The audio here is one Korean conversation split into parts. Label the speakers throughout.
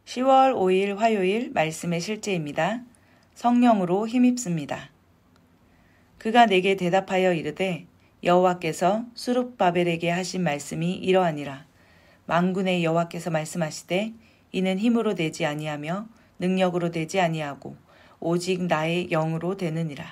Speaker 1: 10월 5일 화요일 말씀의 실제입니다. 성령으로 힘입습니다. 그가 내게 대답하여 이르되 여호와께서 수룹바벨에게 하신 말씀이 이러하니라. 만군의 여호와께서 말씀하시되 이는 힘으로 되지 아니하며 능력으로 되지 아니하고 오직 나의 영으로 되느니라.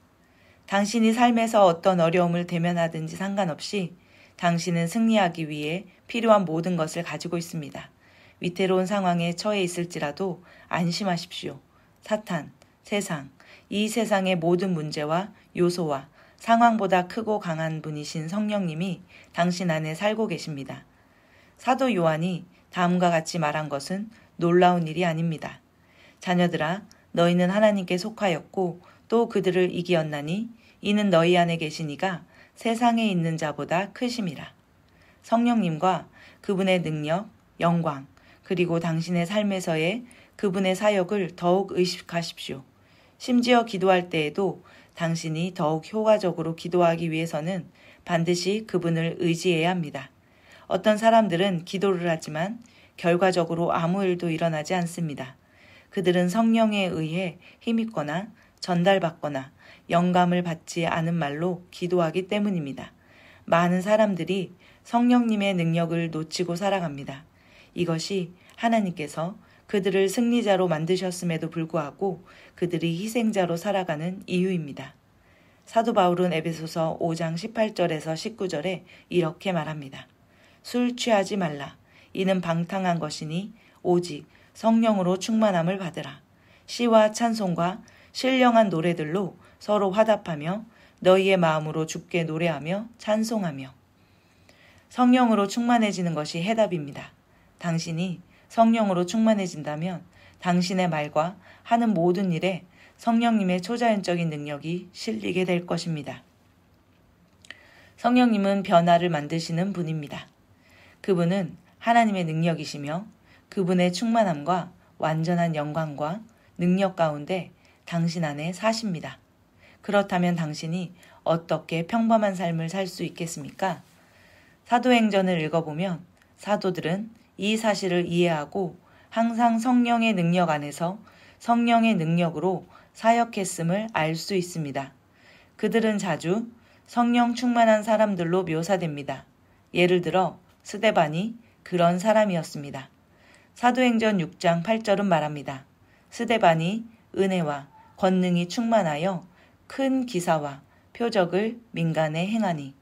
Speaker 1: 당신이 삶에서 어떤 어려움을 대면하든지 상관없이 당신은 승리하기 위해 필요한 모든 것을 가지고 있습니다. 위태로운 상황에 처해 있을지라도 안심하십시오. 사탄, 세상, 이 세상의 모든 문제와 요소와 상황보다 크고 강한 분이신 성령님이 당신 안에 살고 계십니다. 사도 요한이 다음과 같이 말한 것은 놀라운 일이 아닙니다. 자녀들아, 너희는 하나님께 속하였고 또 그들을 이기었나니 이는 너희 안에 계신 이가 세상에 있는 자보다 크심이라. 성령님과 그분의 능력, 영광, 그리고 당신의 삶에서의 그분의 사역을 더욱 의식하십시오. 심지어 기도할 때에도 당신이 더욱 효과적으로 기도하기 위해서는 반드시 그분을 의지해야 합니다. 어떤 사람들은 기도를 하지만 결과적으로 아무 일도 일어나지 않습니다. 그들은 성령에 의해 힘입거나 전달받거나 영감을 받지 않은 말로 기도하기 때문입니다. 많은 사람들이 성령님의 능력을 놓치고 살아갑니다. 이것이 하나님께서 그들을 승리자로 만드셨음에도 불구하고 그들이 희생자로 살아가는 이유입니다. 사도 바울은 에베소서 5장 18절에서 19절에 이렇게 말합니다. 술 취하지 말라. 이는 방탕한 것이니 오직 성령으로 충만함을 받으라. 시와 찬송과 신령한 노래들로 서로 화답하며 너희의 마음으로 주께 노래하며 찬송하며. 성령으로 충만해지는 것이 해답입니다. 당신이 성령으로 충만해진다면 당신의 말과 하는 모든 일에 성령님의 초자연적인 능력이 실리게 될 것입니다. 성령님은 변화를 만드시는 분입니다. 그분은 하나님의 능력이시며 그분의 충만함과 완전한 영광과 능력 가운데 당신 안에 사십니다. 그렇다면 당신이 어떻게 평범한 삶을 살 수 있겠습니까? 사도행전을 읽어보면 사도들은 이 사실을 이해하고 항상 성령의 능력 안에서 성령의 능력으로 사역했음을 알 수 있습니다. 그들은 자주 성령 충만한 사람들로 묘사됩니다. 예를 들어 스데반이 그런 사람이었습니다. 사도행전 6장 8절은 말합니다. 스데반이 은혜와 권능이 충만하여 큰 기사와 표적을 민간에 행하니.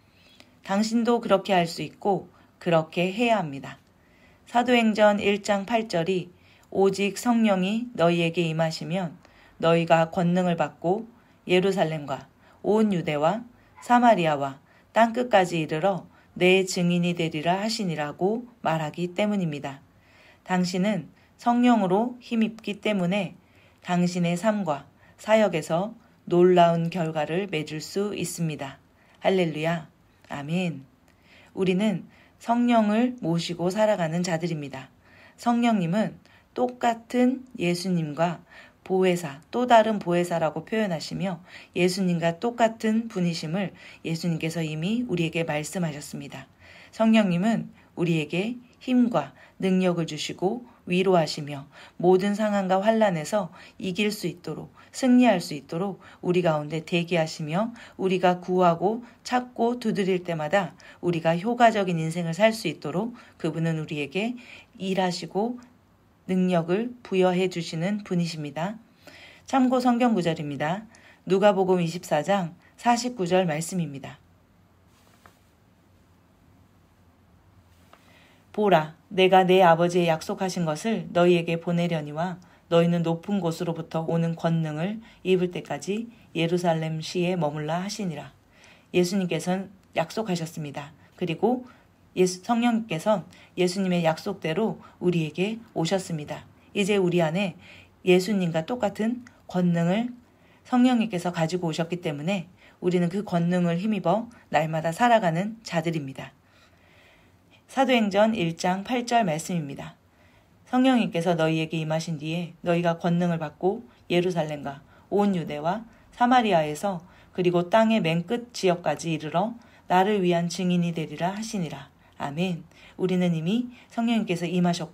Speaker 1: 당신도 그렇게 할 수 있고 그렇게 해야 합니다. 사도행전 1장 8절이 오직 성령이 너희에게 임하시면 너희가 권능을 받고 예루살렘과 온 유대와 사마리아와 땅끝까지 이르러 내 증인이 되리라 하시니라고 말하기 때문입니다. 당신은 성령으로 힘입기 때문에 당신의 삶과 사역에서 놀라운 결과를 맺을 수 있습니다. 할렐루야. 아멘. 우리는 성령을 모시고 살아가는 자들입니다. 성령님은 똑같은 예수님과 보혜사, 또 다른 보혜사라고 표현하시며 예수님과 똑같은 분이심을 예수님께서 이미 우리에게 말씀하셨습니다. 성령님은 우리에게 힘과 능력을 주시고 위로하시며 모든 상황과 환난에서 이길 수 있도록 승리할 수 있도록 우리 가운데 대기하시며 우리가 구하고 찾고 두드릴 때마다 우리가 효과적인 인생을 살 수 있도록 그분은 우리에게 일하시고 능력을 부여해 주시는 분이십니다. 참고 성경 구절입니다. 누가복음 24장 49절 말씀입니다. 보라, 내가 내 아버지의 약속하신 것을 너희에게 보내려니와 너희는 높은 곳으로부터 오는 권능을 입을 때까지 예루살렘 시에 머물라 하시니라. 예수님께서는 약속하셨습니다. 그리고 성령님께서 예수님의 약속대로 우리에게 오셨습니다. 이제 우리 안에 예수님과 똑같은 권능을 성령님께서 가지고 오셨기 때문에 우리는 그 권능을 힘입어 날마다 살아가는 자들입니다. 사도행전 1장 8절 말씀입니다. 성령님께서 너희에게 임하신 뒤에 너희가 권능을 받고 예루살렘과 온 유대와 사마리아에서 그리고 땅의 맨 끝 지역까지 이르러 나를 위한 증인이 되리라 하시니라. 아멘. 우리는 이미 성령님께서 임하셨고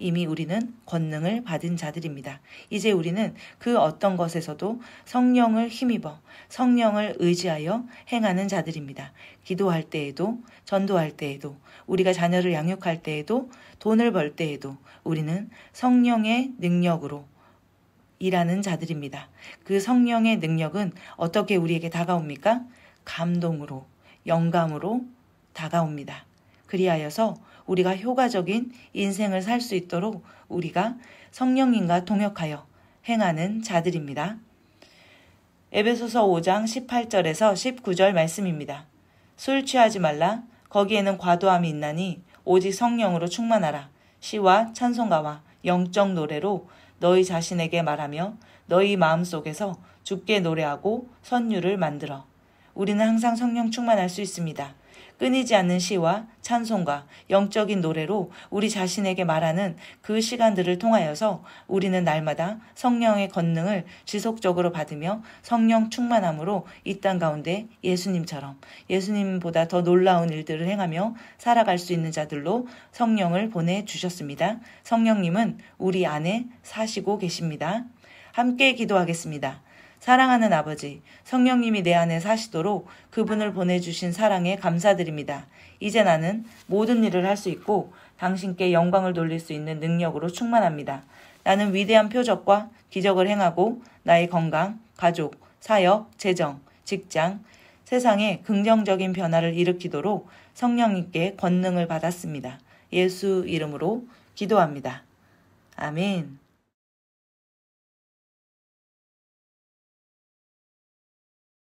Speaker 1: 이미 우리는 권능을 받은 자들입니다. 이제 우리는 그 어떤 것에서도 성령을 힘입어 성령을 의지하여 행하는 자들입니다. 기도할 때에도, 전도할 때에도, 우리가 자녀를 양육할 때에도, 돈을 벌 때에도 우리는 성령의 능력으로 일하는 자들입니다. 그 성령의 능력은 어떻게 우리에게 다가옵니까? 감동으로, 영감으로 다가옵니다. 그리하여서 우리가 효과적인 인생을 살 수 있도록 우리가 성령님과 동역하여 행하는 자들입니다. 에베소서 5장 18절에서 19절 말씀입니다. 술 취하지 말라. 거기에는 과도함이 있나니 오직 성령으로 충만하라. 시와 찬송가와 영적 노래로 너희 자신에게 말하며 너희 마음속에서 주께 노래하고 선율을 만들어. 우리는 항상 성령 충만할 수 있습니다. 끊이지 않는 시와 찬송가, 영적인 노래로 우리 자신에게 말하는 그 시간들을 통하여서 우리는 날마다 성령의 권능을 지속적으로 받으며 성령 충만함으로 이 땅 가운데 예수님처럼 예수님보다 더 놀라운 일들을 행하며 살아갈 수 있는 자들로 성령을 보내주셨습니다. 성령님은 우리 안에 사시고 계십니다. 함께 기도하겠습니다. 사랑하는 아버지, 성령님이 내 안에 사시도록 그분을 보내주신 사랑에 감사드립니다. 이제 나는 모든 일을 할 수 있고 당신께 영광을 돌릴 수 있는 능력으로 충만합니다. 나는 위대한 표적과 기적을 행하고 나의 건강, 가족, 사역, 재정, 직장, 세상에 긍정적인 변화를 일으키도록 성령님께 권능을 받았습니다. 예수 이름으로 기도합니다. 아멘.